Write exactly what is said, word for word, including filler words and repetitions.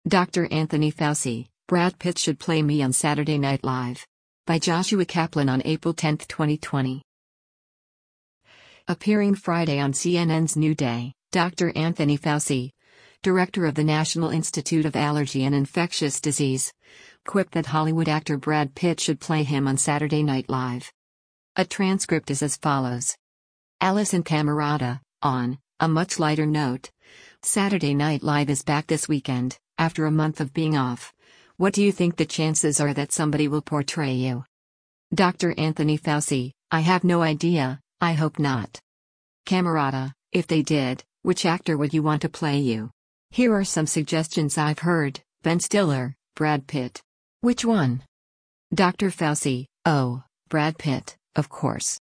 Doctor Anthony Fauci, Brad Pitt should play me on Saturday Night Live. By Joshua Kaplan on April tenth, twenty twenty. Appearing Friday on C N N's New Day, Doctor Anthony Fauci, director of the National Institute of Allergy and Infectious Disease, quipped that Hollywood actor Brad Pitt should play him on Saturday Night Live. A transcript is as follows. Allison Camerata, on a much lighter note. Saturday Night Live is back this weekend, after a month of being off. What do you think the chances are that somebody will portray you? Doctor Anthony Fauci, I have no idea, I hope not. Camerata, if they did, which actor would you want to play you? Here are some suggestions I've heard: Ben Stiller, Brad Pitt. Which one? Doctor Fauci, oh, Brad Pitt, of course.